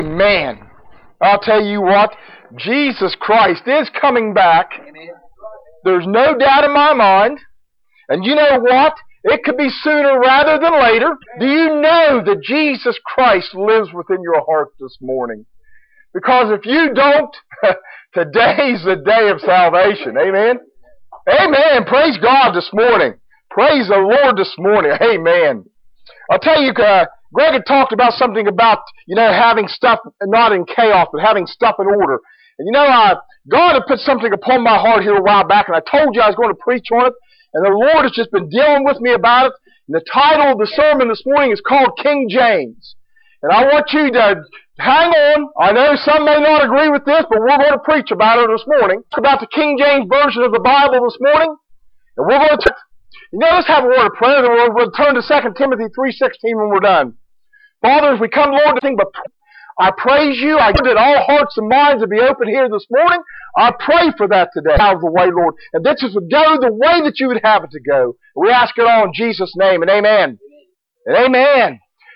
Man, I'll tell you what, Jesus Christ is coming back. There's no doubt in my mind. And you know what? It could be sooner rather than later. Do you know that Jesus Christ lives within your heart this morning? Because if you don't, today's the day of salvation. Amen? Amen. Praise God this morning. Praise the Lord this morning. Amen. I'll tell you, Greg had talked about something about, having stuff not in chaos, but having stuff in order. And God had put something upon my heart here a while back, and I told you I was going to preach on it, and the Lord has just been dealing with me about it. And the title of the sermon this morning is called King James. And I want you to hang on. I know some may not agree with this, but we're going to preach about it this morning. It's about the King James Version of the Bible this morning. And we're going to let's have a word of prayer, then we'll turn to 2 Timothy 3:16 when we're done. Father, as we come, Lord, to sing, but I praise you. I pray that all hearts and minds will be open here this morning. I pray for that today. Out of the way, Lord. And that this would go the way that you would have it to go. We ask it all in Jesus' name, and amen. And amen.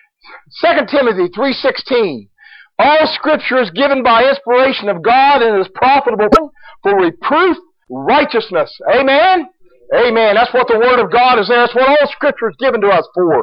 2 Timothy 3:16. All Scripture is given by inspiration of God and is profitable for reproof, righteousness. Amen? Amen. That's what the Word of God is there. That's what all Scripture is given to us for.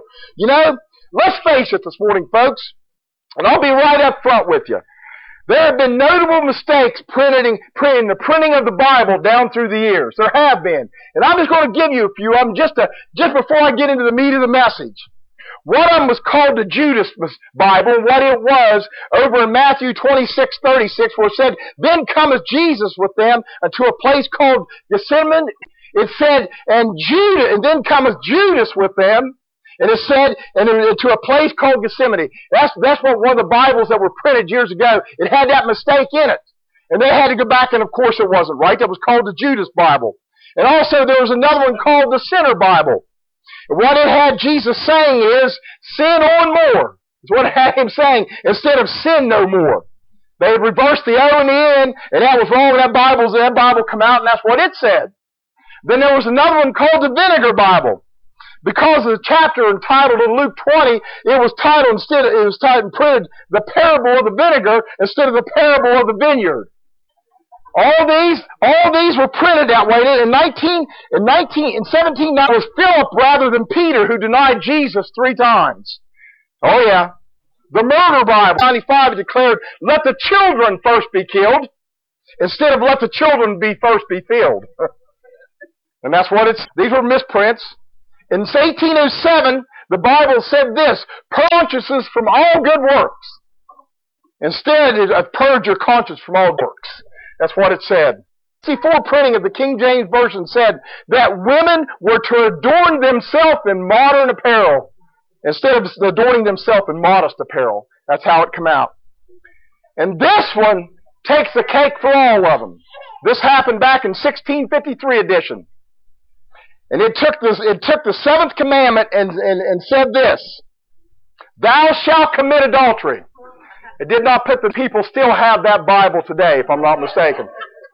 Let's face it this morning, folks, and I'll be right up front with you. There have been notable mistakes printing the printing of the Bible down through the years. There have been. And I'm just going to give you a few of them just before I get into the meat of the message. One of them was called the Judas Bible, and what it was over in Matthew 26:36, where it said, "Then cometh Jesus with them unto a place called Gethsemane." It said, and then cometh Judas with them. And it said, and to a place called Gethsemane. That's what one of the Bibles that were printed years ago, it had that mistake in it. And they had to go back, and of course it wasn't right. That was called the Judas Bible. And also there was another one called the Sinner Bible. And what it had Jesus saying is, sin on more. That's what it had him saying, instead of sin no more. They had reversed the O and the N, and that was wrong with that Bible. So that Bible come out, and that's what it said. Then there was another one called the Vinegar Bible. Because of the chapter entitled in Luke 20, it was titled printed the parable of the vinegar instead of the parable of the vineyard. All these were printed that way. In 1790 it was Philip rather than Peter who denied Jesus 3 times. Oh yeah. The Murder Bible, 95, declared, "Let the children first be killed," instead of "let the children first be filled." And that's what these were misprints. In 1807, the Bible said this, "Purge consciences from all good works." Instead, purge your conscience from all works. That's what it said. Before printing of the King James Version said that women were to adorn themselves in modern apparel instead of adorning themselves in modest apparel. That's how it came out. And this one takes the cake for all of them. This happened back in 1653 edition. And it took the 7th commandment and said this, "Thou shalt commit adultery." It did not put the people still have that Bible today, if I'm not mistaken.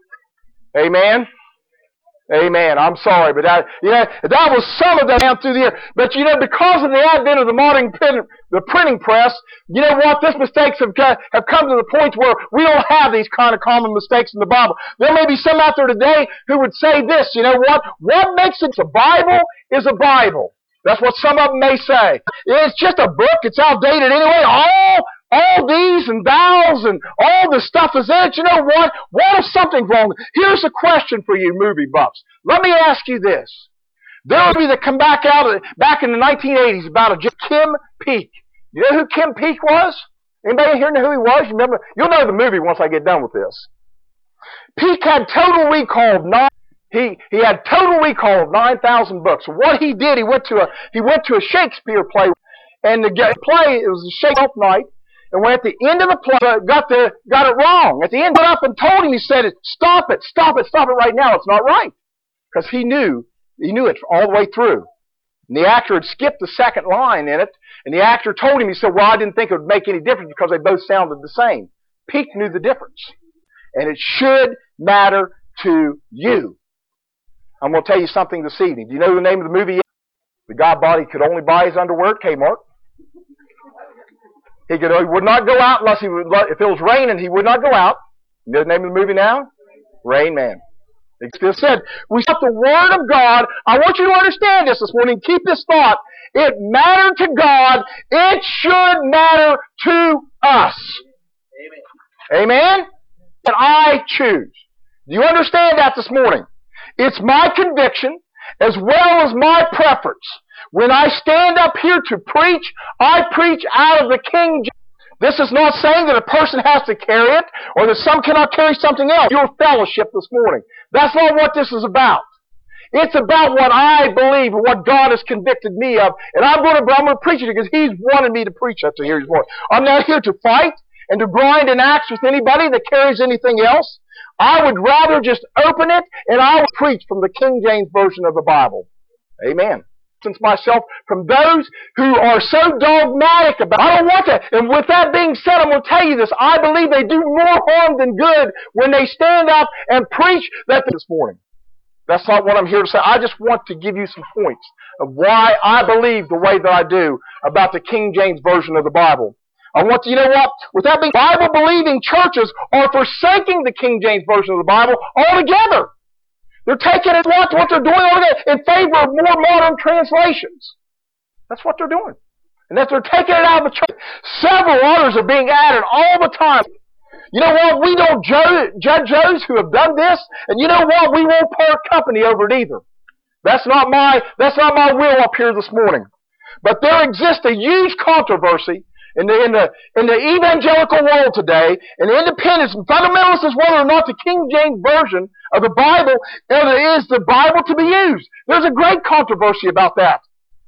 Amen? Amen. I'm sorry, but that was some of them down through the year. But because of the advent of the modern printing press, you know what? These mistakes have come to the point where we don't have these kind of common mistakes in the Bible. There may be some out there today who would say this, you know what? What makes it a Bible is a Bible. That's what some of them may say. It's just a book. It's outdated anyway. All these and thous and all the stuff is in it. You know what? What if something's wrong? Here's a question for you movie buffs. Let me ask you this. There will be that come back in the 1980s about a Kim Peek. You know who Kim Peek was? Anybody here know who he was? You'll know the movie once I get done with this. Peek had total recall of He had total recall of 9,000 books. So what he did, he went to a Shakespeare play, and the play, it was a Shakespeare night. And when at the end of the play, got it wrong. At the end, got up and told him, he said, stop it right now. It's not right. Because he knew it all the way through. And the actor had skipped the second line in it. And the actor told him, he said, well, I didn't think it would make any difference because they both sounded the same. Peek knew the difference. And it should matter to you. I'm going to tell you something this evening. Do you know the name of the movie? The guy bought, he could only buy his underwear at Kmart. He would not go out unless if it was raining, he would not go out. You know the name of the movie now? Rain Man. It still said, we got the Word of God. I want you to understand this morning. Keep this thought. It mattered to God. It should matter to us. Amen. Amen? And I choose. Do you understand that this morning? It's my conviction as well as my preference. When I stand up here to preach, I preach out of the King James. This is not saying that a person has to carry it or that some cannot carry something else. Your fellowship this morning. That's not what this is about. It's about what I believe and what God has convicted me of. And I'm going to preach it because He's wanted me to preach that to hear His voice. I'm not here to fight and to grind an axe with anybody that carries anything else. I would rather just open it and I would preach from the King James Version of the Bible. Amen. Distance myself from those who are so dogmatic about it. I don't want that. And with that being said, I'm going to tell you this. I believe they do more harm than good when they stand up and preach that this morning. That's not what I'm here to say. I just want to give you some points of why I believe the way that I do about the King James Version of the Bible. I want to, you know what? With that being, Bible-believing churches are forsaking the King James Version of the Bible altogether. They're taking it, what they're doing over there, in favor of more modern translations. That's what they're doing. And that they're taking it out of the church. Several others are being added all the time. You know what? We don't judge those who have done this. And you know what? We won't part company over it either. That's not my will up here this morning. But there exists a huge controversy in the evangelical world today, and the independents and fundamentalists, is whether or not the King James Version of the Bible is the Bible to be used. There's a great controversy about that.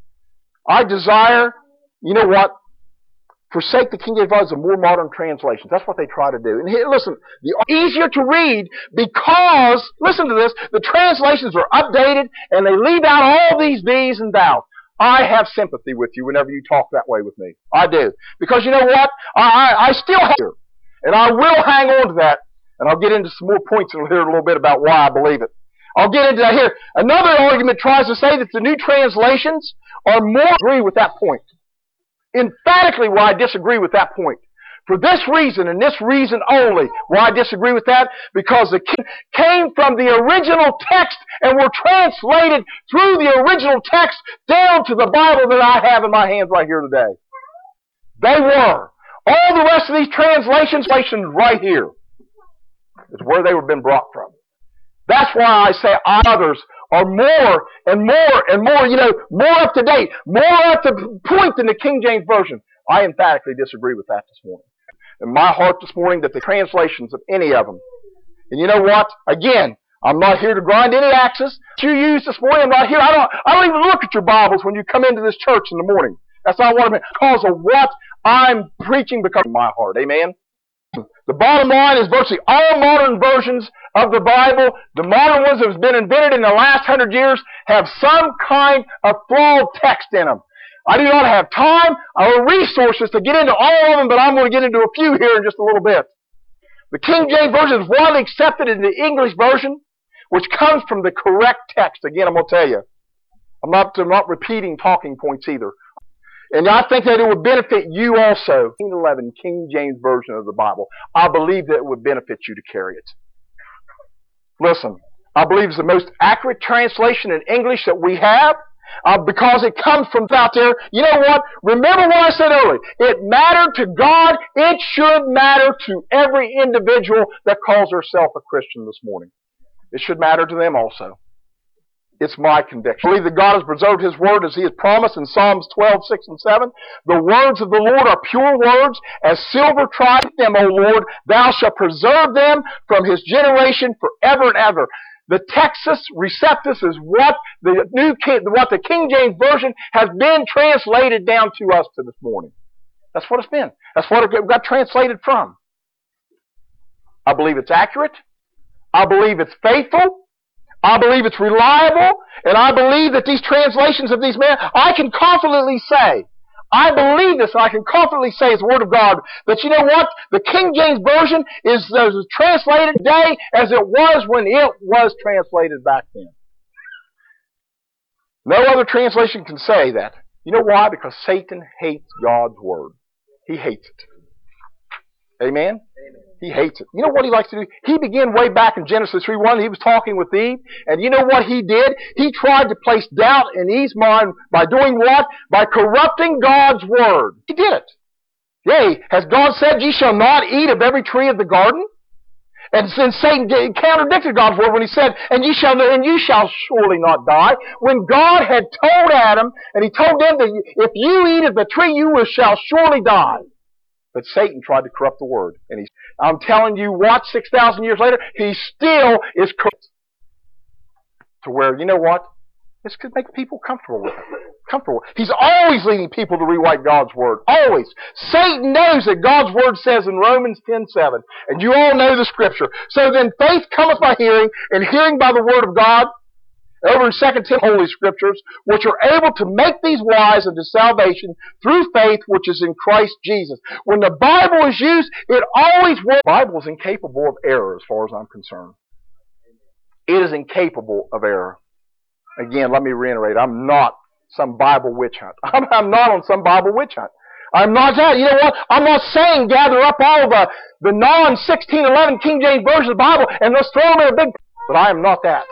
I desire, you know what? Forsake the King James Version of more modern translations. That's what they try to do. And here, listen, easier to read because, listen to this, the translations are updated and they leave out all these these and thous. I have sympathy with you whenever you talk that way with me. I do. Because you know what? I still have it. And I will hang on to that. And I'll get into some more points in here in a little bit about why I believe it. I'll get into that here. Another argument tries to say that the new translations are more. I agree with that point. Emphatically why I disagree with that point. For this reason, and this reason only, why I disagree with that, because the came from the original text and were translated through the original text down to the Bible that I have in my hands right here today. They were. All the rest of these translations right here is where they were been brought from. That's why I say others are more and more and more, more up to date, more up to point than the King James Version. I emphatically disagree with that this morning. In my heart this morning, that the translations of any of them. And you know what? Again, I'm not here to grind any axes. You use this morning, I'm not here. I don't even look at your Bibles when you come into this church in the morning. That's not what I mean. Because of what I'm preaching because of my heart. Amen? The bottom line is virtually all modern versions of the Bible, the modern ones that have been invented in the last 100 years, have some kind of flawed text in them. I do not have time or resources to get into all of them, but I'm going to get into a few here in just a little bit. The King James Version is widely accepted in the English version, which comes from the correct text. Again, I'm going to tell you. I'm not repeating talking points either. And I think that it would benefit you also. 1911 King James Version of the Bible. I believe that it would benefit you to carry it. Listen, I believe it's the most accurate translation in English that we have. Because it comes from out there. You know what? Remember what I said earlier. It mattered to God. It should matter to every individual that calls herself a Christian this morning. It should matter to them also. It's my conviction. I believe that God has preserved His Word as He has promised in Psalms 12, 6, and 7. The words of the Lord are pure words, as silver tried them, O Lord. Thou shalt preserve them from His generation forever and ever. The Textus Receptus is what the King James Version has been translated down to us to this morning. That's what it's been. That's what it got translated from. I believe it's accurate. I believe it's faithful. I believe it's reliable. And I believe that these translations of these men, I can confidently say, I believe this, and I can confidently say as the Word of God, that you know what? The King James Version is as translated today as it was when it was translated back then. No other translation can say that. You know why? Because Satan hates God's Word. He hates it. Amen? He hates it. You know what he likes to do? He began way back in Genesis 3:1. He was talking with Eve. And you know what he did? He tried to place doubt in Eve's mind by doing what? By corrupting God's word. He did it. Yea, has God said, ye shall not eat of every tree of the garden? And since Satan contradicted God's word when he said, and you shall surely not die. When God had told Adam, and he told them that if you eat of the tree, you shall surely die. But Satan tried to corrupt the word. And I'm telling you what, 6,000 years later, he still is corrupt. To where, you know what? This could make people comfortable with it. Comfortable. He's always leading people to rewrite God's word. Always. Satan knows that God's word says in Romans 10:7. And you all know the scripture. So then faith cometh by hearing, and hearing by the word of God. Over in 2 Timothy, Holy Scriptures, which are able to make these wise unto salvation through faith which is in Christ Jesus. When the Bible is used, it always will. The Bible is incapable of error as far as I'm concerned. It is incapable of error. Again, let me reiterate, I'm not some Bible witch hunt. I'm not on some Bible witch hunt. I'm not that. You know what? I'm not saying gather up all the non-1611 King James Version of the Bible and let's throw them in a big... But I am not that.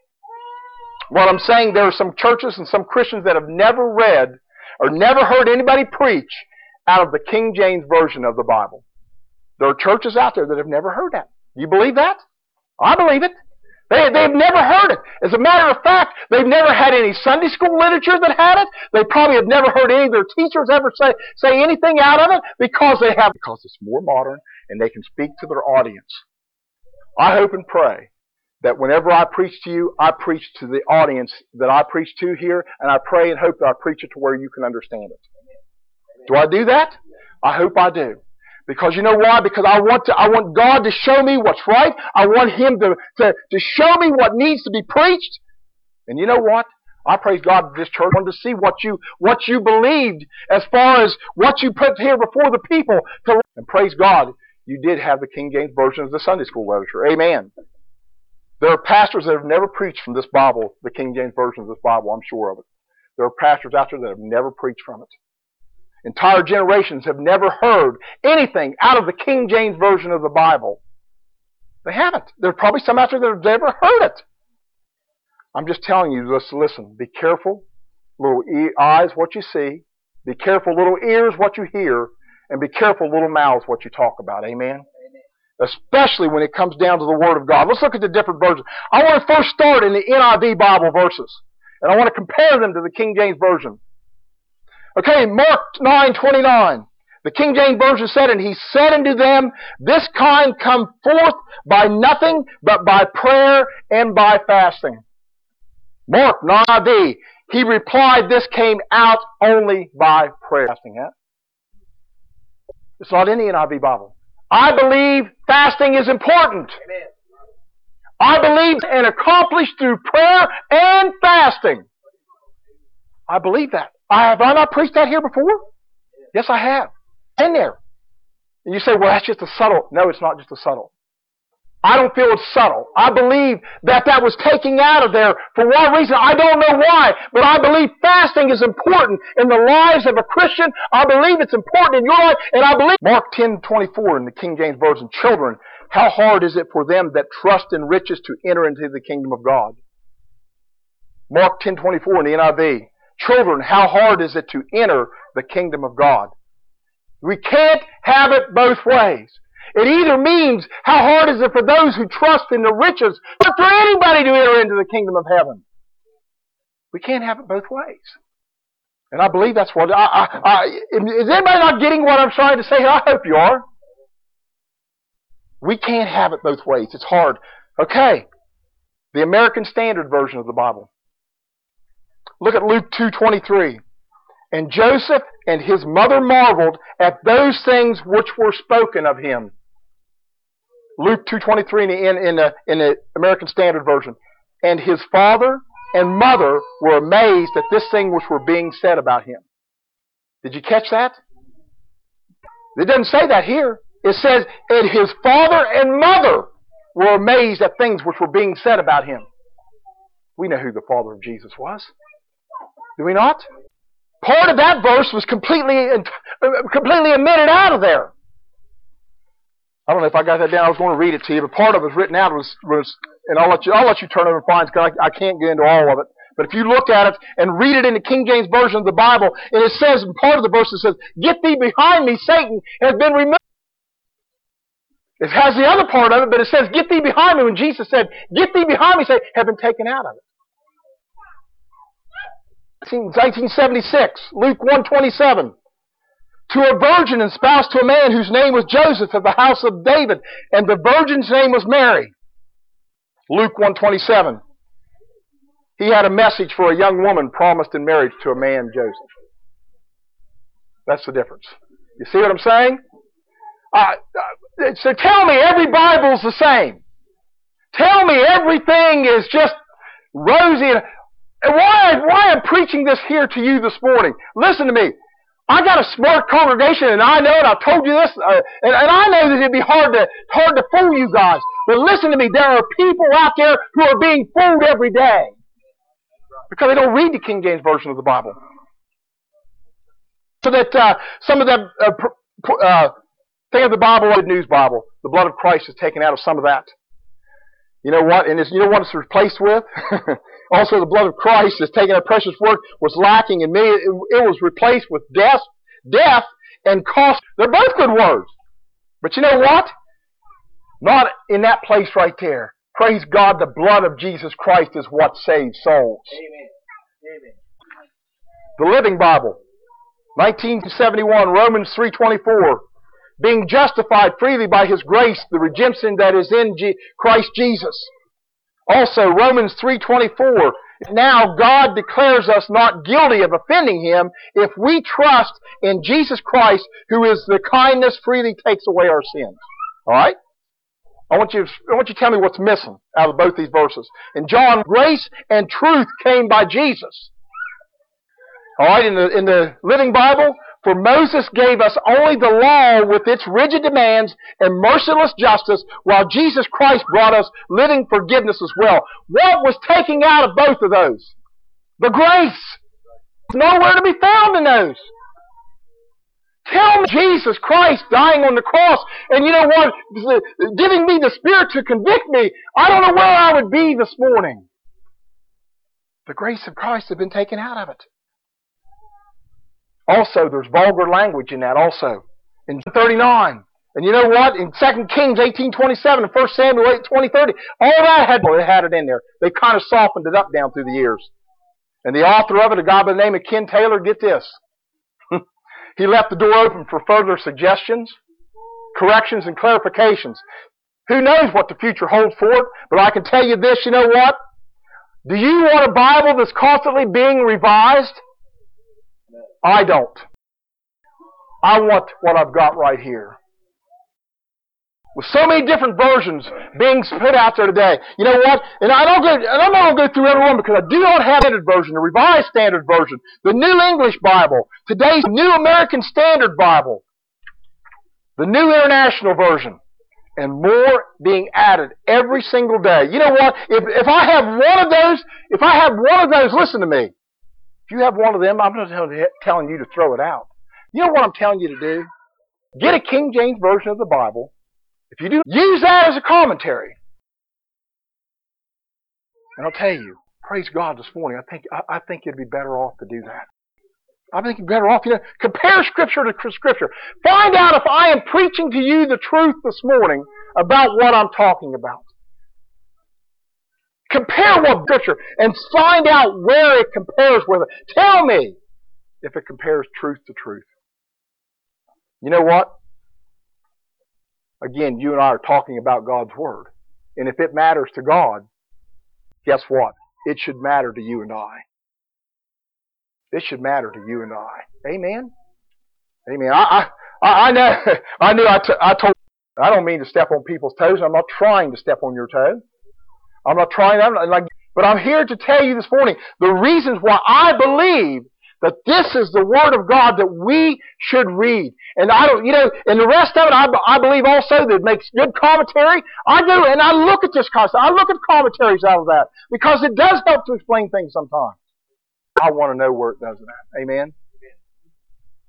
What I'm saying, there are some churches and some Christians that have never read or never heard anybody preach out of the King James Version of the Bible. There are churches out there that have never heard that. You believe that? I believe it. They've never heard it. As a matter of fact, they've never had any Sunday school literature that had it. They probably have never heard any of their teachers ever say anything out of it because it's more modern and they can speak to their audience. I hope and pray that whenever I preach to you, I preach to the audience that I preach to here, and I pray and hope that I preach it to where you can understand it. Do I do that? I hope I do. Because you know why? Because I want God to show me what's right. I want Him to show me what needs to be preached. And you know what? I praise God that this church wanted to see what you believed as far as what you put here before the people. And praise God, you did have the King James Version of the Sunday school literature. Amen. There are pastors that have never preached from this Bible, the King James Version of this Bible, I'm sure of it. There are pastors out there that have never preached from it. Entire generations have never heard anything out of the King James Version of the Bible. They haven't. There are probably some out there that have never heard it. I'm just telling you, just listen. Be careful, little eyes, what you see. Be careful, little ears, what you hear. And be careful, little mouths, what you talk about. Amen? Especially when it comes down to the Word of God. Let's look at the different versions. I want to first start in the NIV Bible verses. And I want to compare them to the King James Version. Okay, Mark 9:29. The King James Version said, and he said unto them, this kind come forth by nothing but by prayer and by fasting. Mark 9:9. He replied, this came out only by prayer. Fasting, huh? It's not in the NIV Bible. I believe fasting is important. Amen. I believe and accomplished through prayer and fasting. I believe that. Have I not preached that here before? Yes, I have. In there. And you say, well, that's just a subtle. No, it's not just a subtle. I don't feel it's subtle. I believe that was taken out of there for one reason. I don't know why, but I believe fasting is important in the lives of a Christian. I believe it's important in your life, and I believe Mark 10:24 in the King James Version, children, how hard is it for them that trust in riches to enter into the kingdom of God? Mark 10:24 in the NIV, children, how hard is it to enter the kingdom of God? We can't have it both ways. It either means how hard is it for those who trust in the riches, but for anybody to enter into the kingdom of heaven. We can't have it both ways. And I believe that's what... is anybody not getting what I'm trying to say here? I hope you are. We can't have it both ways. It's hard. Okay. The American Standard Version of the Bible. Look at Luke 2:23. And Joseph and his mother marveled at those things which were spoken of him. Luke 2:23 in the American Standard Version. And his father and mother were amazed at this thing which were being said about him. Did you catch that? It doesn't say that here. It says, and his father and mother were amazed at things which were being said about him. We know who the father of Jesus was. Do we not? part of that verse was completely omitted out of there. I don't know if I got that down. I was going to read it to you, but part of it was written out was and I'll let you turn over and find it because I can't get into all of it. But if you look at it and read it in the King James Version of the Bible, and it says, in part of the verse, it says, "Get thee behind me, Satan, has been removed." It has the other part of it, but it says, "Get thee behind me." When Jesus said, "Get thee behind me," Satan, have been taken out of it. 1976, Luke 1:27. "To a virgin espoused to a man whose name was Joseph of the house of David, and the virgin's name was Mary." Luke 1:27. He had a message for a young woman promised in marriage to a man, Joseph. That's the difference. You see what I'm saying? So tell me every Bible's the same. Tell me everything is just rosy. And why I'm preaching this here to you this morning? Listen to me. I got a smart congregation, and I know it. I've told you this, and I know that it'd be hard to fool you guys. But listen to me. There are people out there who are being fooled every day because they don't read the King James Version of the Bible. So that some of them think of the Bible, the News Bible. The blood of Christ is taken out of some of that. You know what? And you know what it's replaced with? Also, the blood of Christ is taken. A precious word was lacking in me. It was replaced with death, and cost. They're both good words. But you know what? Not in that place right there. Praise God, the blood of Jesus Christ is what saves souls. Amen. Amen. The Living Bible, 1971, Romans 3:24. "Being justified freely by His grace, the redemption that is in Christ Jesus." Also, Romans 3:24. "Now God declares us not guilty of offending Him if we trust in Jesus Christ, who is the kindness freely takes away our sins." All right? I want you to tell me what's missing out of both these verses. In John, grace and truth came by Jesus. All right, in the Living Bible, "For Moses gave us only the law with its rigid demands and merciless justice, while Jesus Christ brought us living forgiveness as well." What was taking out of both of those? The grace. Nowhere to be found in those. Tell me Jesus Christ dying on the cross, and you know what? Giving me the Spirit to convict me. I don't know where I would be this morning. The grace of Christ had been taken out of it. Also, there's vulgar language in that also. In 39. And you know what? In 2 Kings 18:27 and 1 Samuel 8:20-30, all that had it in there. They kind of softened it up down through the years. And the author of it, a guy by the name of Ken Taylor, get this. He left the door open for further suggestions, corrections, and clarifications. Who knows what the future holds for it? But I can tell you this, you know what? Do you want a Bible that's constantly being revised? I don't. I want what I've got right here. With so many different versions being put out there today. You know what? And I'm not going to go through every one because I do not have the Standard Version, the Revised Standard Version, the New English Bible, today's New American Standard Bible, the New International Version, and more being added every single day. You know what? If I have one of those, listen to me. If you have one of them, I'm not telling you to throw it out. You know what I'm telling you to do? Get a King James Version of the Bible. If you do, use that as a commentary. And I'll tell you, praise God this morning, I think you'd be better off to do that. I think you're better off, compare Scripture to Scripture. Find out if I am preaching to you the truth this morning about what I'm talking about. Compare what Scripture and find out where it compares with it. Tell me if it compares truth to truth. You know what? Again, you and I are talking about God's Word. And if it matters to God, guess what? It should matter to you and I. It should matter to you and I. Amen? Amen. I know. I don't mean to step on people's toes. I'm not trying to step on your toe. I'm not trying that. But I'm here to tell you this morning the reasons why I believe that this is the Word of God that we should read. And and the rest of it, I believe also that it makes good commentary. I do, and I look at this concept. I look at commentaries out of that because it does help to explain things sometimes. I want to know where it does that. Amen?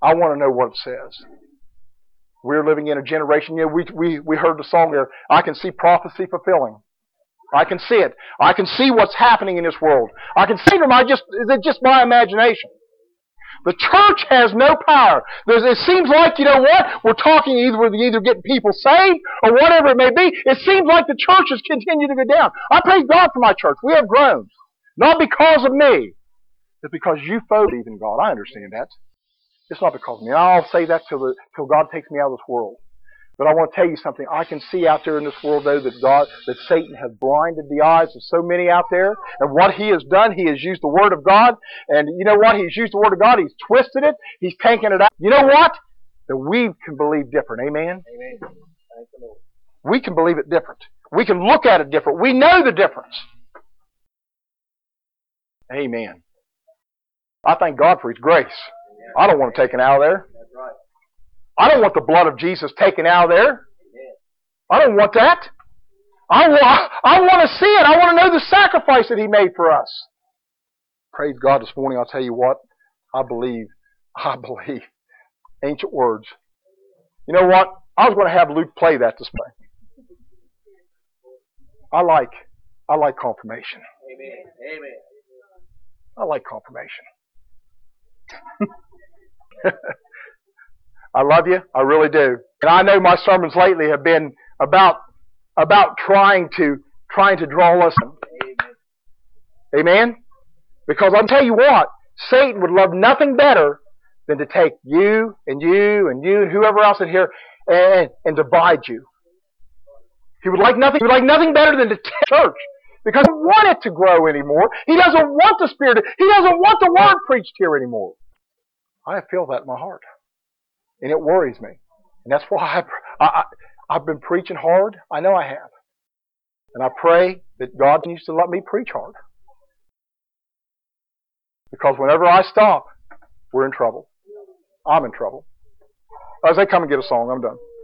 I want to know what it says. We're living in a generation, we heard the song there, I can see prophecy fulfilling. I can see it. I can see what's happening in this world. I can see it, is it just my imagination? The church has no power. It seems like, you know what? We're talking either getting people saved or whatever it may be. It seems like the church has continued to go down. I praise God for my church. We have grown. Not because of me. It's because you folks believe in God. I understand that. It's not because of me. I'll say that till God takes me out of this world. But I want to tell you something. I can see out there in this world, though, that Satan has blinded the eyes of so many out there. And what he has done, he has used the Word of God. And you know what? He's used the Word of God. He's twisted it. He's taken it out. You know what? That we can believe different. Amen? Amen. Thank the Lord. We can believe it different. We can look at it different. We know the difference. Amen. I thank God for His grace. I don't want it taken out of there. I don't want the blood of Jesus taken out of there. I don't want that. I want to see it. I want to know the sacrifice that He made for us. Praise God this morning. I'll tell you what. I believe ancient words. You know what? I was going to have Luke play that this morning. I like confirmation. Amen. Amen. I like confirmation. I love you. I really do. And I know my sermons lately have been about trying to draw us. Amen? Because I'll tell you what, Satan would love nothing better than to take you and you and you and whoever else in here and divide you. He would like nothing better than to take church. Because he doesn't want it to grow anymore. He doesn't want the Spirit. He doesn't want the Word preached here anymore. I feel that in my heart. And it worries me. And that's why I've been preaching hard. I know I have. And I pray that God continues to let me preach hard. Because whenever I stop, we're in trouble. I'm in trouble. As they come and get a song, I'm done.